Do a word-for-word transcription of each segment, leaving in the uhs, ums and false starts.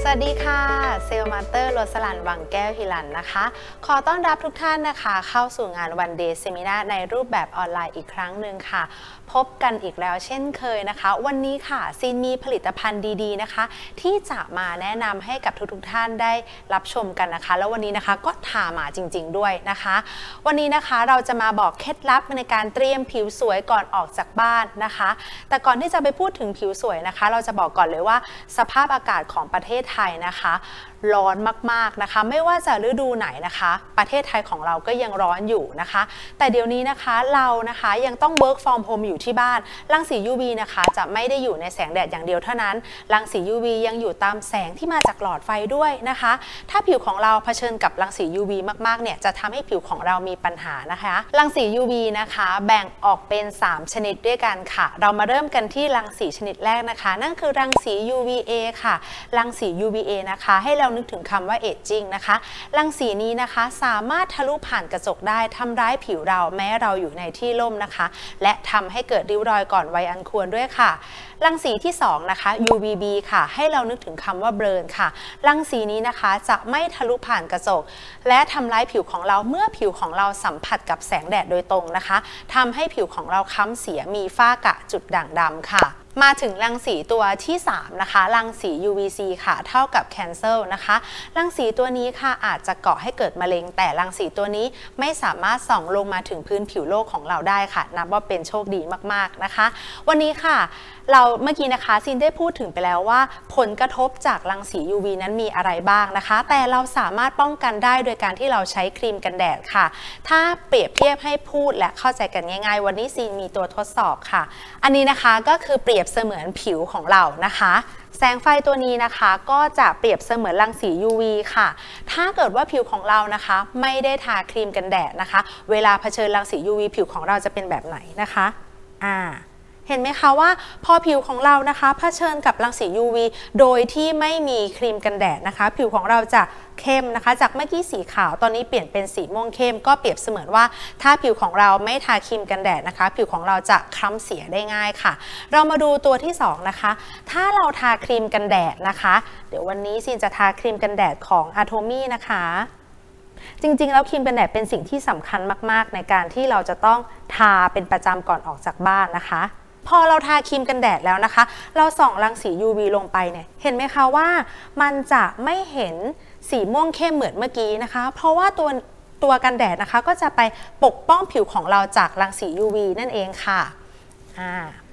วัสดีค่ะเซลมาสเตอร์โรสลันวังแก้วฮิลันนะคะขอต้อนรับทุกท่านนะคะเข้าสู่งานวันเดย์เซมินาร์ในรูปแบบออนไลน์อีกครั้งหนึ่งค่ะพบกันอีกแล้วเช่นเคยนะคะวันนี้ค่ะซีนมีผลิตภัณฑ์ดีๆนะคะที่จะมาแนะนำให้กับทุกๆท่านได้รับชมกันนะคะแล้ววันนี้นะคะก็ทามาจริงๆด้วยนะคะวันนี้นะคะเราจะมาบอกเคล็ดลับในการเตรียมผิวสวยก่อนออกจากบ้านนะคะแต่ก่อนที่จะไปพูดถึงผิวสวยนะคะเราจะบอกก่อนเลยว่าสภาพอากาศของประเทศไทยนะคะร้อนมากๆนะคะไม่ว่าจะฤดูไหนนะคะประเทศไทยของเราก็ยังร้อนอยู่นะคะแต่เดี๋ยวนี้นะคะเรานะคะยังต้อง work from home อยู่ที่บ้านรังสี ยู วี นะคะจะไม่ได้อยู่ในแสงแดดอย่างเดียวเท่านั้นรังสี ยู วี ยังอยู่ตามแสงที่มาจากหลอดไฟด้วยนะคะถ้าผิวของเราเผชิญกับรังสี ยู วี มากๆเนี่ยจะทำให้ผิวของเรามีปัญหานะคะรังสี ยู วี นะคะแบ่งออกเป็นสามชนิดด้วยกันค่ะเรามาเริ่มกันที่รังสีชนิดแรกนะคะนั่นคือรังสี ยู วี เอ ค่ะรังสี ยู วี เอ นะคะให้เรานึกถึงคำว่า aging นะคะรังสีนี้นะคะสามารถทะลุผ่านกระจกได้ทำร้ายผิวเราแม้เราอยู่ในที่ร่มนะคะและทำให้เกิดริ้วรอยก่อนวัยอันควรด้วยค่ะรังสีที่สองนะคะ ยู วี บี ค่ะให้เรานึกถึงคำว่าเบิร์นค่ะรังสีนี้นะคะจะไม่ทะลุผ่านกระจกและทำร้ายผิวของเราเมื่อผิวของเราสัมผัสกับแสงแดดโดยตรงนะคะทำให้ผิวของเราค้ำเสียมีฝ้ากระจุดด่างดำค่ะมาถึงรังสีตัวที่สามนะคะรังสี ยู วี ซี ค่ะเท่ากับ Cancel นะคะรังสีตัวนี้ค่ะอาจจะก่อให้เกิดมะเร็งแต่รังสีตัวนี้ไม่สามารถส่องลงมาถึงพื้นผิวโลกของเราได้ค่ะนับว่าเป็นโชคดีมากๆนะคะวันนี้ค่ะเราเมื่อกี้นะคะซินได้พูดถึงไปแล้วว่าผลกระทบจากรังสี ยู วี นั้นมีอะไรบ้างนะคะแต่เราสามารถป้องกันได้โดยการที่เราใช้ครีมกันแดดค่ะถ้าเปรียบเทียบให้พูดและเข้าใจกันง่ายๆวันนี้ซินมีตัวทดสอบค่ะอันนี้นะคะก็คือเปรียบเสมือนผิวของเรานะคะแสงไฟตัวนี้นะคะก็จะเปรียบเสมือนรังสี ยู วี ค่ะถ้าเกิดว่าผิวของเรานะคะไม่ได้ทาครีมกันแดดนะคะเวลาเผชิญรังสี ยู วี ผิวของเราจะเป็นแบบไหนนะคะอ่าเห็นไหมคะว่าพอผิวของเรานะคะเผชิญกับรังสี ยู วี โดยที่ไม่มีครีมกันแดดนะคะผิวของเราจะเข้มนะคะจากเมื่อกี้สีขาวตอนนี้เปลี่ยนเป็นสีม่วงเข้มก็เปรียบเสมือนว่าถ้าผิวของเราไม่ทาครีมกันแดดนะคะผิวของเราจะคล้ำเสียได้ง่ายค่ะเรามาดูตัวที่สองนะคะถ้าเราทาครีมกันแดดนะคะเดี๋ยววันนี้ซินจะทาครีมกันแดดของ Atomy นะคะจริงๆแล้วครีมกันแดดเป็นสิ่งที่สำคัญมากๆในการที่เราจะต้องทาเป็นประจำก่อนออกจากบ้านนะคะพอเราทาครีมกันแดดแล้วนะคะเราส่องรังสี ยู วี ลงไปเนี่ยเห็นไหมคะว่ามันจะไม่เห็นสีม่วงเข้มเหมือนเมื่อกี้นะคะเพราะว่าตัวตัวกันแดดนะคะก็จะไปปกป้องผิวของเราจากรังสี ยู วี นั่นเองค่ะอ่า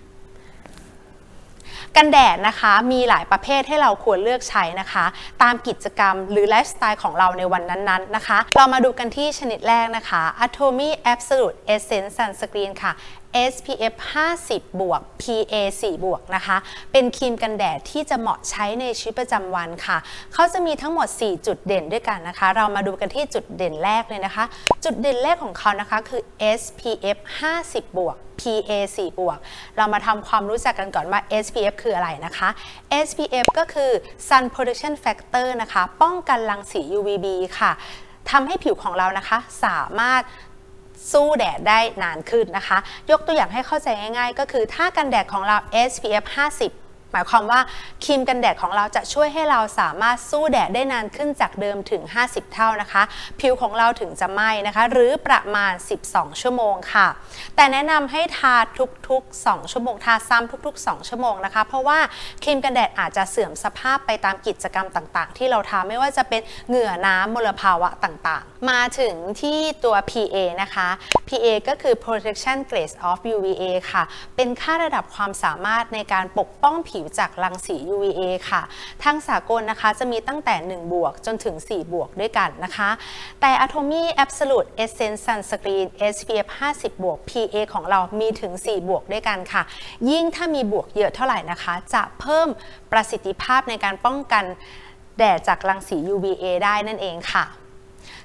กันแดดนะคะมีหลายประเภทให้เราควรเลือกใช้นะคะตามกิจกรรมหรือไลฟ์สไตล์ของเราในวันนั้นๆนะคะเรามาดูกันที่ชนิดแรกนะคะ Atomy Absolute Essence Sunscreen ค่ะ เอส พี เอฟ ห้าสิบ บวก พี เอ สี่ บวกนะคะเป็นครีมกันแดดที่จะเหมาะใช้ในชีวิตประจำวันค่ะเขาจะมีทั้งหมดสี่จุดเด่นด้วยกันนะคะเรามาดูกันที่จุดเด่นแรกเลยนะคะจุดเด่นแรกของเขานะคะคือ เอส พี เอฟ ห้าสิบ บวก พี เอ สี่ บวกเรามาทำความรู้จักกันก่อนว่า เอส พี เอฟ คืออะไรนะคะ เอส พี เอฟ ก็คือ Sun Protection Factor นะคะป้องกันรังสี ยู วี บี ค่ะทำให้ผิวของเรานะคะสามารถสู้แดดได้นานขึ้นนะคะยกตัวอย่างให้เข้าใจง่ายๆก็คือถ้ากันแดดของเรา เอส พี เอฟ ห้าสิบหมายความว่าครีมกันแดดของเราจะช่วยให้เราสามารถสู้แดดได้นานขึ้นจากเดิมถึงห้าสิบเท่านะคะผิวของเราถึงจะไหม้นะคะหรือประมาณสิบสองชั่วโมงค่ะแต่แนะนำให้ทาทุกๆสองชั่วโมงทาซ้ำทุกๆสองชั่วโมงนะคะเพราะว่าครีมกันแดดอาจจะเสื่อมสภาพไปตามกิจกรรมต่างๆที่เราทาไม่ว่าจะเป็นเหงื่อน้ำมลภาวะต่างๆมาถึงที่ตัว พี เอ นะคะ พี เอ ก็คือ Protection Grade of ยู วี เอ ค่ะเป็นค่าระดับความสามารถในการปกป้องผิวจากรังสี ยู วี เอ ค่ะทางสากลนะคะจะมีตั้งแต่หนึ่งบวกจนถึงสี่บวกด้วยกันนะคะแต่ Atomy Absolute Essence Sunscreen เอส พี เอฟ ห้าสิบ บวก พี เอ ของเรามีถึงสี่บวกด้วยกันค่ะยิ่งถ้ามีบวกเยอะเท่าไหร่นะคะจะเพิ่มประสิทธิภาพในการป้องกันแดดจากรังสี ยู วี เอ ได้นั่นเองค่ะ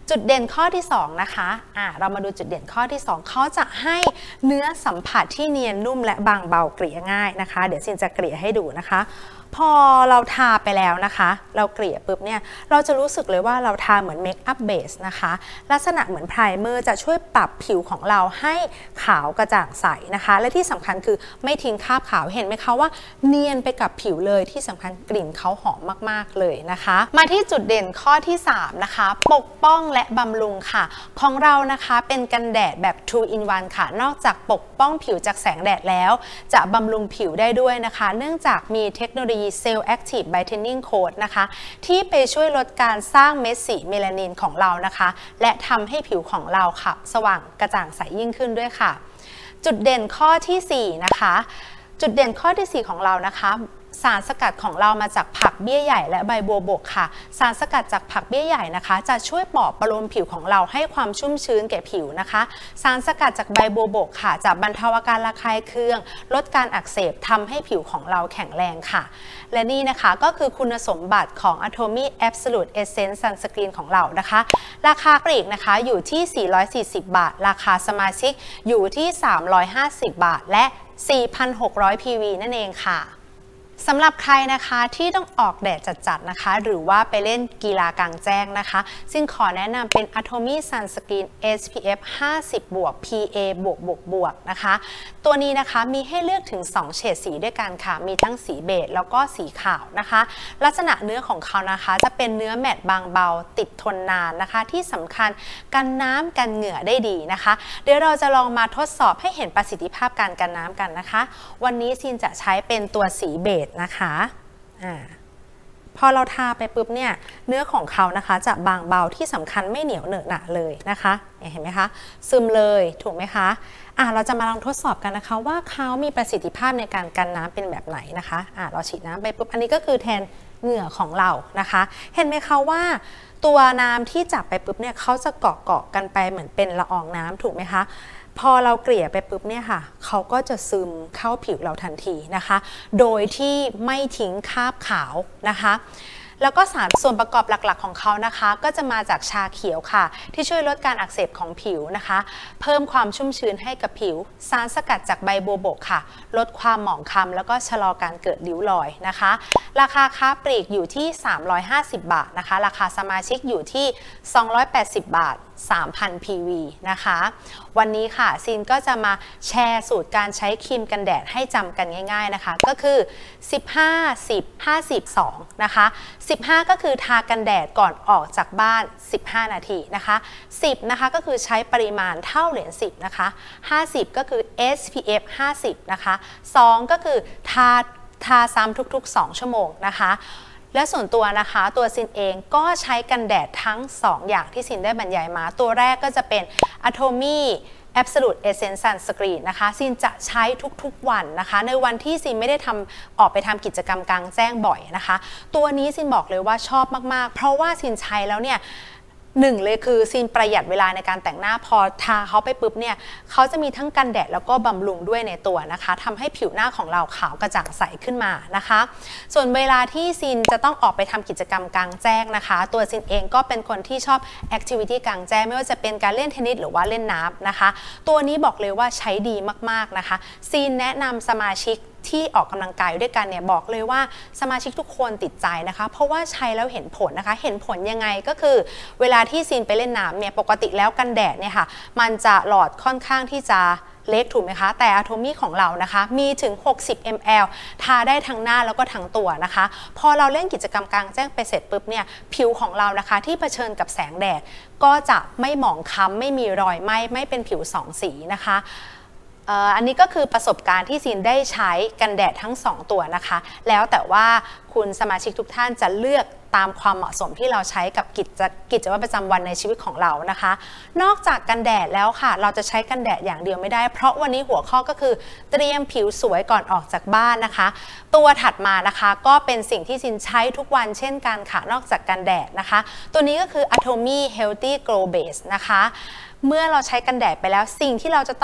จุดเด่นข้อที่สองนะคะอ่าเรามาดูจุดเด่นข้อที่สองเขาจะให้เนื้อสัมผัสที่เนียนนุ่มและบางเบาเกลี่ยง่ายนะคะเดี๋ยวซินจะเกลี่ยให้ดูนะคะพอเราทาไปแล้วนะคะเราเกลี่ยปุ๊บเนี่ยเราจะรู้สึกเลยว่าเราทาเหมือนเมคอัพเบสนะคะลักษณะเหมือนไพรเมอร์จะช่วยปรับผิวของเราให้ขาวกระจ่างใสนะคะและที่สำคัญคือไม่ทิ้งคราบขาวเห็นไหมคะว่าเนียนไปกับผิวเลยที่สำคัญกลิ่นเขาหอมมากๆเลยนะคะมาที่จุดเด่นข้อที่สามนะคะปกป้องและบำรุงค่ะของเรานะคะเป็นกันแดดแบบ ทู อิน วัน ค่ะนอกจากปกป้องผิวจากแสงแดดแล้วจะบำรุงผิวได้ด้วยนะคะเนื่องจากมีเทคโนโลยีเซลล์แอคทีฟไบเทนนิ่งโค้ดนะคะที่ไปช่วยลดการสร้างเม็ดสีเมลานินของเรานะคะและทำให้ผิวของเราค่ะสว่างกระจ่างใสยิ่งขึ้นด้วยค่ะจุดเด่นข้อที่สี่นะคะจุดเด่นข้อที่สี่ของเรานะคะสารสกัดของเรามาจากผักเบี้ยใหญ่และใบบัวบกค่ะสารสกัดจากผักเบี้ยใหญ่นะคะจะช่วยปลอบประโลมผิวของเราให้ความชุ่มชื้นแก่ผิวนะคะสารสกัดจากใบบัวบกค่ะจะบรรเทาอาการระคายเคืองลดการอักเสบทำให้ผิวของเราแข็งแรงค่ะและนี่นะคะก็คือคุณสมบัติของ Atomy Absolute Essence Sunscreen ของเรานะคะราคาปลีกนะคะอยู่ที่สี่ร้อยสี่สิบบาทราคาสมาชิกอยู่ที่สามร้อยห้าสิบบาทและ สี่พันหกร้อย พี วี นั่นเองค่ะสำหรับใครนะคะที่ต้องออกแดดจัดๆนะคะหรือว่าไปเล่นกีฬากลางแจ้งนะคะซึ่งขอแนะนำเป็น Atomy Sunscreen เอส พี เอฟ ห้าสิบ บวก พี เอ บวก บวก บวกนะคะตัวนี้นะคะมีให้เลือกถึงสองเฉดสีด้วยกันค่ะมีทั้งสีเบจแล้วก็สีขาวนะคะลักษณะเนื้อของเขานะคะจะเป็นเนื้อแมตต์บางเบาติดทนนานนะคะที่สำคัญกันน้ำกันเหงื่อได้ดีนะคะเดี๋ยวเราจะลองมาทดสอบให้เห็นประสิทธิภาพการกันน้ำกันนะคะวันนี้ซินจะใช้เป็นตัวสีเบจนะคะอ่าพอเราทาไปปุ๊บเนี่ยเนื้อของเขานะคะจะบางเบาที่สำคัญไม่เหนียวเหนอะหนะเลยนะคะเห็นไหมคะซึมเลยถูกไหมคะอ่าเราจะมาลองทดสอบกันนะคะว่าเขามีประสิทธิภาพในการกันน้ำเป็นแบบไหนนะคะอ่าเราฉีดน้ำไปปุ๊บอันนี้ก็คือแทนเหงื่อของเรานะคะเห็นไหมคะว่าตัวน้ำที่จับไปปุ๊บเนี่ยเขาจะเกาะเกาะกันไปเหมือนเป็นละอองน้ำถูกไหมคะพอเราเกลี่ยไปปุ๊บเนี่ยค่ะเขาก็จะซึมเข้าผิวเราทันทีนะคะโดยที่ไม่ทิ้งคราบขาวนะคะแล้วก็สารส่วนประกอบหลักๆของเขานะคะก็จะมาจากชาเขียวค่ะที่ช่วยลดการอักเสบของผิวนะคะเพิ่มความชุ่มชื้นให้กับผิวสารสกัดจากใบบัวบกค่ะลดความหมองคล้ำแล้วก็ชะลอการเกิดริ้วรอยนะคะราคาค้าปลีกอยู่ที่สามร้อยห้าสิบบาทนะคะราคาสมาชิกอยู่ที่สองร้อยแปดสิบบาท สามพัน พี วี นะคะวันนี้ค่ะซินก็จะมาแชร์สูตรการใช้ครีมกันแดดให้จำกันง่ายๆนะคะก็คือสิบห้า สิบ ห้าสิบ สองนะคะสิบห้าก็คือทากันแดดก่อนออกจากบ้านสิบห้านาทีนะคะสิบนะคะก็คือใช้ปริมาณเท่าเหรียญสิบนะคะห้าสิบก็คือ เอส พี เอฟ ห้าสิบนะคะสองก็คือทาทาซ้ำทุกๆสองชั่วโมงนะคะและส่วนตัวนะคะตัวซินเองก็ใช้กันแดดทั้งสองอย่างที่ซินได้บรรยายมาตัวแรกก็จะเป็น Atomy Absolute Essence Sunscreen นะคะซินจะใช้ทุกๆวันนะคะในวันที่ซินไม่ได้ทำออกไปทำกิจกรรมกลางแจ้งบ่อยนะคะตัวนี้ซินบอกเลยว่าชอบมากๆเพราะว่าซินใช้แล้วเนี่ยหนึ่งเลยคือซินประหยัดเวลาในการแต่งหน้าพอทาเขาไปปุ๊บเนี่ยเขาจะมีทั้งกันแดดแล้วก็บำรุงด้วยในตัวนะคะทำให้ผิวหน้าของเราขาวกระจ่างใสขึ้นมานะคะส่วนเวลาที่ซินจะต้องออกไปทำกิจกรรมกลางแจ้งนะคะตัวซินเองก็เป็นคนที่ชอบแอคทิวิตี้กลางแจ้งไม่ว่าจะเป็นการเล่นเทนนิสหรือว่าเล่นน้ำนะคะตัวนี้บอกเลยว่าใช้ดีมากๆนะคะซินแนะนำสมาชิกที่ออกกำลังกายด้วยกันเนี่ยบอกเลยว่าสมาชิกทุกคนติดใจนะคะเพราะว่าใช้แล้วเห็นผลนะคะเห็นผลยังไงก็คือเวลาที่ซีนไปเล่นน้ำเนี่ยปกติแล้วกันแดดเนี่ยค่ะมันจะหลอดค่อนข้างที่จะเล็กถูกไหมคะแต่ Atomy ของเรานะคะมีถึงหกสิบมิลลิลิตร ทาได้ทั้งหน้าแล้วก็ทั้งตัวนะคะพอเราเล่นกิจกรรมกลางแจ้งไปเสร็จปุ๊บเนี่ยผิวของเรานะคะที่เผชิญกับแสงแดดก็จะไม่หมองคล้ำไม่มีรอยไหม้ไม่เป็นผิวสองสีนะคะอันนี้ก็คือประสบการณ์ที่ซินได้ใช้กันแดดทั้งสองตัวนะคะแล้วแต่ว่าคุณสมาชิกทุกท่านจะเลือกตามความเหมาะสมที่เราใช้กับกิจกิจวัตรประจำวันในชีวิตของเรานะคะนอกจากกันแดดแล้วค่ะเราจะใช้กันแดดอย่างเดียวไม่ได้เพราะวันนี้หัวข้อก็คือเตรียมผิวสวยก่อนออกจากบ้านนะคะตัวถัดมานะคะก็เป็นสิ่งที่ซินใช้ทุกวันเช่นกันค่ะนอกจากกันแดดนะคะตัวนี้ก็คือ Atomy Healthy Glow Base นะคะเมื่อเราใช้กันแดดไปแล้วสิ่งที่เราจะต้อง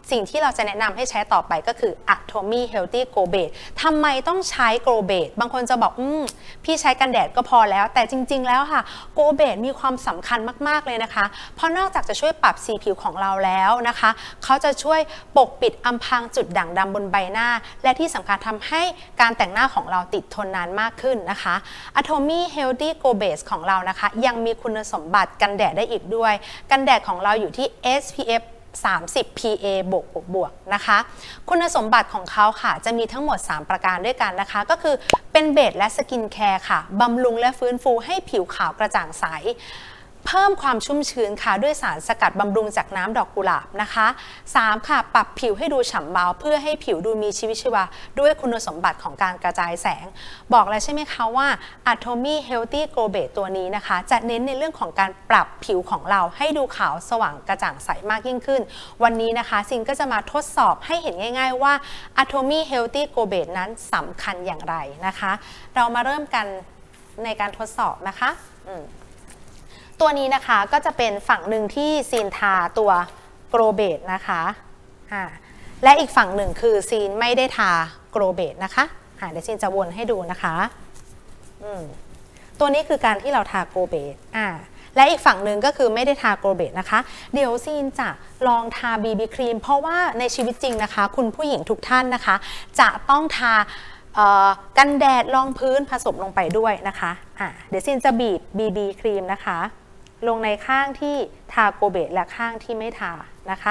สิ่งที่เราจะแนะนำให้ใช้ต่อไปก็คือ Atomy Healthy Grow Base ทำไมต้องใช้ Grow Base บางคนจะบอกอืมพี่ใช้กันแดดก็พอแล้วแต่จริงๆแล้วค่ะ Grow Base มีความสำคัญมากๆเลยนะคะเพราะนอกจากจะช่วยปรับสีผิวของเราแล้วนะคะเขาจะช่วยปกปิดอำพรางจุดด่างดำบนใบหน้าและที่สำคัญทำให้การแต่งหน้าของเราติดทนนานมากขึ้นนะคะ Atomy Healthy Grow Base ของเรานะคะยังมีคุณสมบัติกันแดดได้อีกด้วยกันแดดของเราอยู่ที่ เอส พี เอฟ สามสิบ พี เอ บวกบวกบวกนะคะคุณสมบัติของเขาค่ะจะมีทั้งหมดสามประการด้วยกันนะคะก็คือเป็นเบสและสกินแคร์ค่ะบำรุงและฟื้นฟูให้ผิวขาวกระจ่างใสเพิ่มความชุ่มชื้นค่ะด้วยสารสกัดบำรุงจากน้ำดอกกุหลาบนะคะสามค่ะปรับผิวให้ดูฉ่ำเบาเพื่อให้ผิวดูมีชีวิตชีวาด้วยคุณสมบัติของการกระจายแสงบอกแล้วใช่ไหมคะว่า Atomy Healthy Grow Base ตัวนี้นะคะจะเน้นในเรื่องของการปรับผิวของเราให้ดูขาวสว่างกระจ่างใสมากยิ่งขึ้นวันนี้นะคะซินก็จะมาทดสอบให้เห็นง่ายๆว่า Atomy Healthy Grow Base นั้นสำคัญอย่างไรนะคะเรามาเริ่มกันในการทดสอบนะคะอืมตัวนี้นะคะก็จะเป็นฝั่งหนึ่งที่ซีนทาตัวโกรเบตนะคะอ่าและอีกฝั่งหนึ่งคือซีนไม่ได้ทาโกรเบตนะคะอ่าเดี๋ยวซีนจะวนให้ดูนะคะอืมตัวนี้คือการที่เราทาโกรเบตอ่าและอีกฝั่งหนึ่งก็คือไม่ได้ทาโกรเบตนะคะเดี๋ยวซีนจะลองทา บี บี ครีมเพราะว่าในชีวิตจริงนะคะคุณผู้หญิงทุกท่านนะคะจะต้องทากันแดดรองพื้นผสมลงไปด้วยนะคะอ่าเดี๋ยวซีนจะบีบ บี บี ครีมนะคะลงในข้างที่ทาโกเบตและข้างที่ไม่ทานะคะ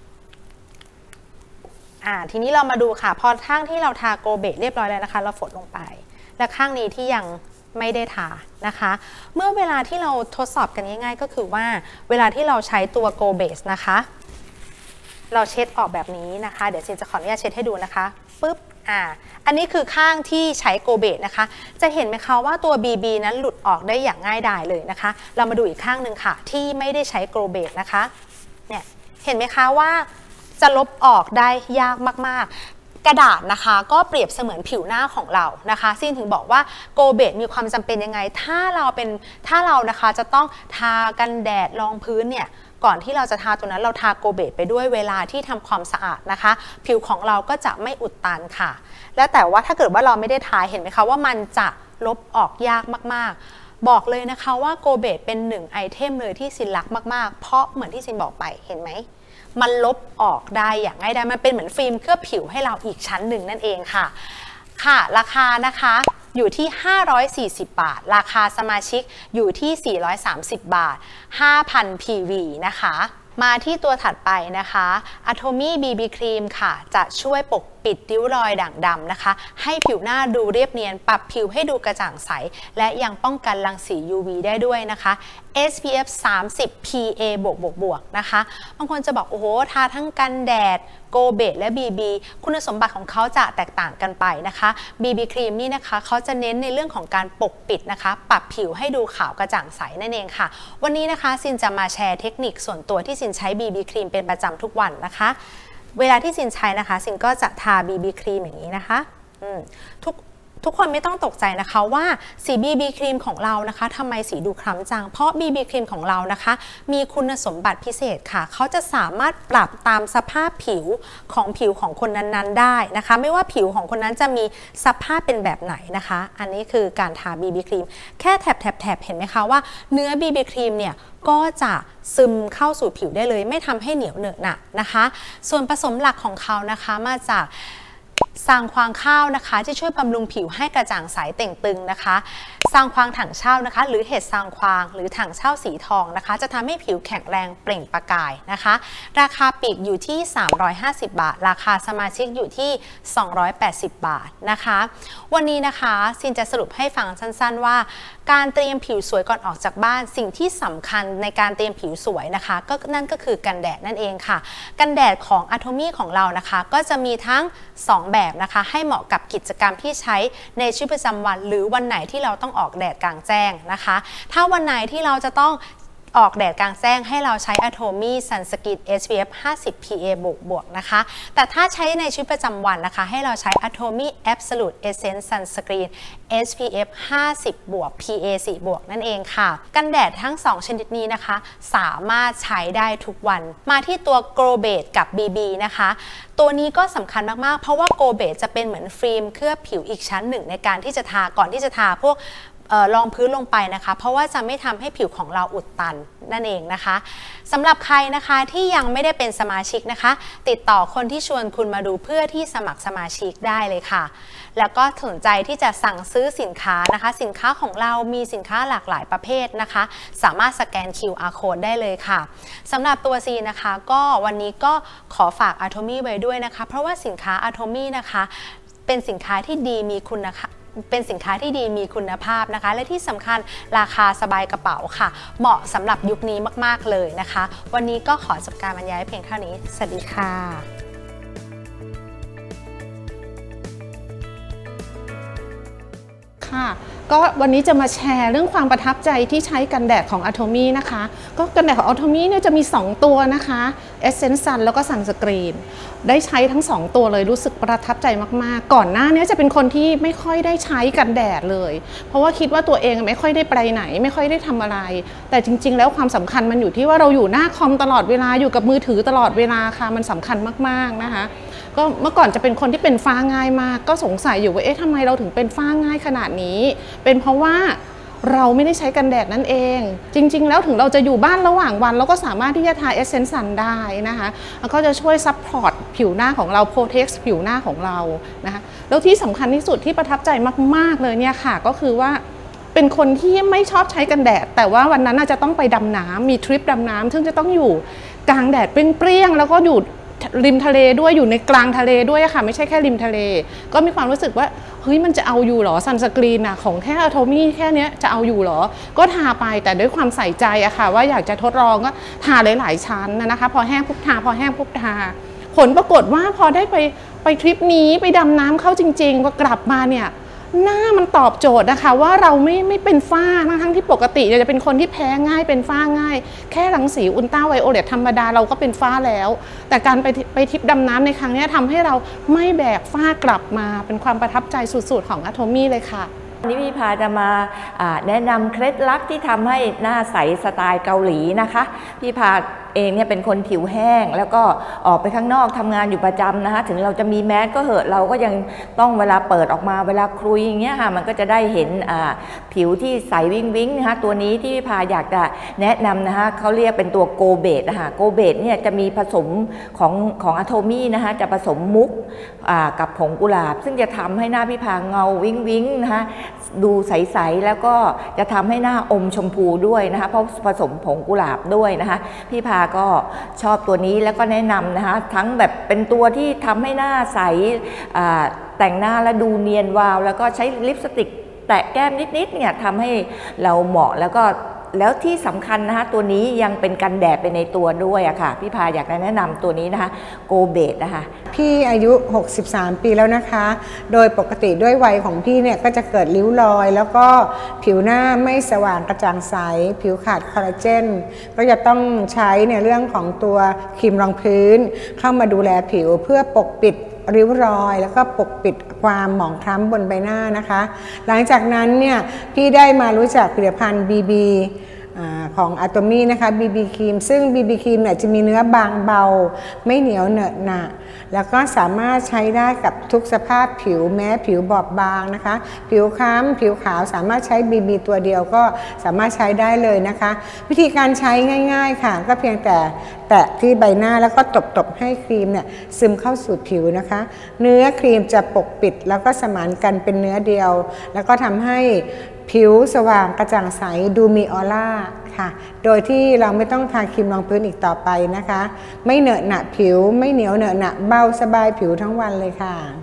อ่าทีนี้เรามาดูค่ะพอข้างที่เราทาโกเบตเรียบร้อยแล้วนะคะเราฝนลงไปและข้างนี้ที่ยังไม่ได้ทานะคะเมื่อเวลาที่เราทดสอบกันง่ายๆก็คือว่าเวลาที่เราใช้ตัวโกเบสนะคะเราเช็ดออกแบบนี้นะคะเดี๋ยวซินจะขออนุญาตเช็ดให้ดูนะคะปึ๊บอ่าอันนี้คือข้างที่ใช้โกเบตนะคะจะเห็นไหมคะว่าตัว บี บี นั้นหลุดออกได้อย่างง่ายดายเลยนะคะเรามาดูอีกข้างหนึ่งค่ะที่ไม่ได้ใช้โกเบตนะคะเนี่ยเห็นไหมคะว่าจะลบออกได้ยากมากๆกระดาษนะคะก็เปรียบเสมือนผิวหน้าของเรานะคะซินถึงบอกว่าโกเบตมีความจำเป็นยังไงถ้าเราเป็นถ้าเรานะคะจะต้องทากันแดดรองพื้นเนี่ยก่อนที่เราจะทาตัวนั้นเราทาโกเบตไปด้วยเวลาที่ทำความสะอาดนะคะผิวของเราก็จะไม่อุดตันค่ะแล้วแต่ว่าถ้าเกิดว่าเราไม่ได้ทาเห็นไหมคะว่ามันจะลบออกยากมากๆบอกเลยนะคะว่าโกเบตเป็นหนึ่งไอเทมเลยที่ซินรักมากๆเพราะเหมือนที่ซินบอกไปเห็นไหมมันลบออกได้อย่างง่ายดายมันเป็นเหมือนฟิล์มเคลือบผิวให้เราอีกชั้นหนึ่งนั่นเองค่ะค่ะราคานะคะอยู่ที่ห้าร้อยสี่สิบบาทราคาสมาชิกอยู่ที่สี่ร้อยสามสิบบาท ห้าพัน พี วี นะคะมาที่ตัวถัดไปนะคะ Atomy บี บี ครีมค่ะจะช่วยปกปิดริ้วรอยด่างดำนะคะให้ผิวหน้าดูเรียบเนียนปรับผิวให้ดูกระจ่างใสและยังป้องกันรังสี ยู วี ได้ด้วยนะคะ เอส พี เอฟ สามสิบ พี เอ บวกบวกบวกนะคะบางคนจะบอกโอ้โหทาทั้งกันแดดโกเบตและ บี บี คุณสมบัติของเขาจะแตกต่างกันไปนะคะ บี บี ครีมนี่นะคะเขาจะเน้นในเรื่องของการปกปิดนะคะปรับผิวให้ดูขาวกระจ่างใสนั่นเองค่ะวันนี้นะคะซินจะมาแชร์เทคนิคส่วนตัวที่ซินใช้ บี บี ครีมเป็นประจำทุกวันนะคะเวลาที่ซินใช้นะคะซินก็จะทา บี บี ครีมอย่างนี้นะคะทุกทุกคนไม่ต้องตกใจนะคะว่าสี บี บี ครีมของเรานะคะทำไมสีดูคล้ำจังเพราะ บี บี ครีมของเรานะคะมีคุณสมบัติพิเศษค่ะเขาจะสามารถปรับตามสภาพผิวของผิวของคนนั้นๆได้นะคะไม่ว่าผิวของคนนั้นจะมีสภาพเป็นแบบไหนนะคะอันนี้คือการทา บี บี ครีมแค่แถบๆเห็นไหมคะว่าเนื้อ บี บี ครีมเนี่ยก็จะซึมเข้าสู่ผิวได้เลยไม่ทำให้เหนียวเหนอะหนะนะคะส่วนผสมหลักของเขานะคะมาจากซางควางข้าวนะคะที่ช่วยบำรุงผิวให้กระจ่างใสเต่งตึงนะคะซางควางถังเช่านะคะหรือเห็ดซางควางหรือถังเช่าสีทองนะคะจะทำให้ผิวแข็งแรงเปล่งประกายนะคะราคาปลีกอยู่ที่สามร้อยห้าสิบบาทราคาสมาชิกอยู่ที่สองร้อยแปดสิบบาทนะคะวันนี้นะคะซินจะสรุปให้ฟังสั้นๆว่าการเตรียมผิวสวยก่อนออกจากบ้านสิ่งที่สำคัญในการเตรียมผิวสวยนะคะก็นั่นก็คือกันแดดนั่นเองค่ะกันแดดของ Atomy ของเรานะคะก็จะมีทั้งสองแบบนะคะให้เหมาะกับกิจกรรมที่ใช้ในชีวิตประจำวันหรือวันไหนที่เราต้องออกแดดกลางแจ้งนะคะถ้าวันไหนที่เราจะต้องออกแดดกลางแจ้งให้เราใช้ Atomy Sunscreen เอส พี เอฟ ห้าสิบ พี เอ บวกบวกนะคะแต่ถ้าใช้ในชีวิตประจำวันนะคะให้เราใช้ Atomy Absolute Essence Sunscreen เอส พี เอฟ ห้าสิบ บวก พี เอ สี่ บวกนั่นเองค่ะกันแดดทั้งสองชนิดนี้นะคะสามารถใช้ได้ทุกวันมาที่ตัว Grow Base กับ บี บี นะคะตัวนี้ก็สำคัญมากๆเพราะว่า Grow Base จะเป็นเหมือนฟิล์มเคลือบผิวอีกชั้นหนึ่งในการที่จะทาก่อนที่จะทาพวกรองพื้นลงไปนะคะเพราะว่าจะไม่ทำให้ผิวของเราอุดตันนั่นเองนะคะสำหรับใครนะคะที่ยังไม่ได้เป็นสมาชิกนะคะติดต่อคนที่ชวนคุณมาดูเพื่อที่สมัครสมาชิกได้เลยค่ะแล้วก็สนใจที่จะสั่งซื้อสินค้านะคะสินค้าของเรามีสินค้าหลากหลายประเภทนะคะสามารถสแกน คิว อาร์ Code ได้เลยค่ะสำหรับตัว C นะคะก็วันนี้ก็ขอฝาก Atomy ไว้ด้วยนะคะเพราะว่าสินค้า Atomy นะคะเป็นสินค้าที่ดีมีคุณนะคะเป็นสินค้าที่ดีมีคุณภาพนะคะและที่สำคัญราคาสบายกระเป๋าค่ะเหมาะสำหรับยุคนี้มากๆเลยนะคะวันนี้ก็ขอจบการบรรยายเพียงเท่านี้สวัสดีค่ะค่ะก็วันนี้จะมาแชร์เรื่องความประทับใจที่ใช้กันแดดของ Atomy นะคะก็กันแดดของ Atomy เนี่ยจะมีสองตัวนะคะ Essence Sun แล้วก็ Sunscreen ได้ใช้ทั้งสองตัวเลยรู้สึกประทับใจมากๆก่อนหน้านี้จะเป็นคนที่ไม่ค่อยได้ใช้กันแดดเลยเพราะว่าคิดว่าตัวเองไม่ค่อยได้ไปไหนไม่ค่อยได้ทำอะไรแต่จริงๆแล้วความสำคัญมันอยู่ที่ว่าเราอยู่หน้าคอมตลอดเวลาอยู่กับมือถือตลอดเวลาค่ะมันสำคัญมากๆนะคะก็เมื่อก่อนจะเป็นคนที่เป็นฝ้าง่ายมากก็สงสัยอยู่ว่าเอ๊ะทำไมเราถึงเป็นฝ้าง่ายขนาดนี้เป็นเพราะว่าเราไม่ได้ใช้กันแดดนั่นเองจริงๆแล้วถึงเราจะอยู่บ้านระหว่างวันเราก็สามารถที่จะทา Essence Sun ได้นะคะแล้วก็จะช่วยซัพพอร์ตผิวหน้าของเราโปรเทคผิวหน้าของเรานะคะแล้วที่สำคัญที่สุดที่ประทับใจมากๆเลยเนี่ยค่ะก็คือว่าเป็นคนที่ไม่ชอบใช้กันแดดแต่ว่าวันนั้นอาจจะต้องไปดำน้ำมีทริปดำน้ำซึ่งจะต้องอยู่กลางแดดเปรี้ยงๆแล้วก็อยู่ริมทะเลด้วยอยู่ในกลางทะเลด้วยค่ะไม่ใช่แค่ริมทะเลก็มีความรู้สึกว่าเฮ้ยมันจะเอาอยู่หรอซันสกรีนอะของแค่ Atomy แค่นี้จะเอาอยู่หรอก็ทาไปแต่ด้วยความใส่ใจอะค่ะว่าอยากจะทดลองก็ทาหลายๆชั้นนะคะพอแห้งปุ๊บทาพอแห้งปุ๊บทาผลปรากฏว่าพอได้ไปไปทริปนี้ไปดำน้ำเข้าจริงๆก็กลับมาเนี่ยหน้ามันตอบโจทย์นะคะว่าเราไม่ไม่เป็นฝ้าทั้งที่ปกติจะเป็นคนที่แพ้ง่ายเป็นฝ้าง่ายแค่รังสีอุลตราไวโอเลตธรรมดาเราก็เป็นฝ้าแล้วแต่การไปไปทริปดำน้ำในครั้งนี้ทำให้เราไม่แบกฝ้ากลับมาเป็นความประทับใจสุดๆของ Atomy เลยค่ะวันนี้พี่พาจะมาแนะนำเคล็ดลับที่ทำให้หน้าใสสไตล์เกาหลีนะคะพี่พาเองเนี่ยเป็นคนผิวแห้งแล้วก็ออกไปข้างนอกทำงานอยู่ประจำนะคะถึงเราจะมีแมสก็เหอะเราก็ยังต้องเวลาเปิดออกมาเวลาคุยอย่างเงี้ยค่ะมันก็จะได้เห็นผิวที่ใสวิ้งวิ้งนะคะตัวนี้ที่พี่พาอยากจะแนะนำนะคะเขาเรียกเป็นตัวโกเบตนะคะโกเบตเนี่ยจะมีผสมของของ Atomy นะคะจะผสมมุกกับผงกุหลาบซึ่งจะทำให้หน้าพี่พาเงาวิ้งวิ้งนะคะดูใสๆแล้วก็จะทำให้หน้าอมชมพูด้วยนะคะเพราะผสมผงกุหลาบด้วยนะคะพี่พาก็ชอบตัวนี้แล้วก็แนะนำนะคะทั้งแบบเป็นตัวที่ทำให้หน้าใสแต่งหน้าแล้วดูเนียนวาวแล้วก็ใช้ลิปสติกแตะแก้มนิดๆเนี่ยทำให้เราเหมาะแล้วก็แล้วที่สำคัญนะคะตัวนี้ยังเป็นกันแดดไปในตัวด้วยอะค่ะพี่พาอยากแนะนำตัวนี้นะคะโกเบตนะคะพี่อายุหกสิบสามปีแล้วนะคะโดยปกติด้วยวัยของพี่เนี่ยก็จะเกิดริ้วรอยแล้วก็ผิวหน้าไม่สว่างกระจ่างใสผิวขาดคอลลาเจนก็จะต้องใช้ในเรื่องของตัวครีมรองพื้นเข้ามาดูแลผิวเพื่อปกปิดริ้วรอยแล้วก็ปกปิดความหมองคล้ำบนใบหน้านะคะหลังจากนั้นเนี่ยพี่ได้มารู้จักผลิตภัณฑ์ บี บี ของ Atomy นะคะ บี บี ครีมซึ่ง บี บี ครีมเนี่ยจะมีเนื้อบางเบาไม่เหนียวเหนอะหนะแล้วก็สามารถใช้ได้กับทุกสภาพผิวแม้ผิวบอบบางนะคะผิวคล้ำผิวขาวสามารถใช้ บี บี ตัวเดียวก็สามารถใช้ได้เลยนะคะวิธีการใช้ง่ายๆค่ะก็เพียงแต่แตะที่ใบหน้าแล้วก็ตบๆให้ครีมเนี่ยซึมเข้าสู่ผิวนะคะเนื้อครีมจะปกปิดแล้วก็สมานกันเป็นเนื้อเดียวแล้วก็ทำให้ผิวสว่างกระจ่างใสดูมีออร่าค่ะโดยที่เราไม่ต้องทาครีมรองพื้นอีกต่อไปนะคะไม่เหนอะหนะผิวไม่เหนียวเหนอะหนะเบาสบายผิวทั้งวันเลยค่ะ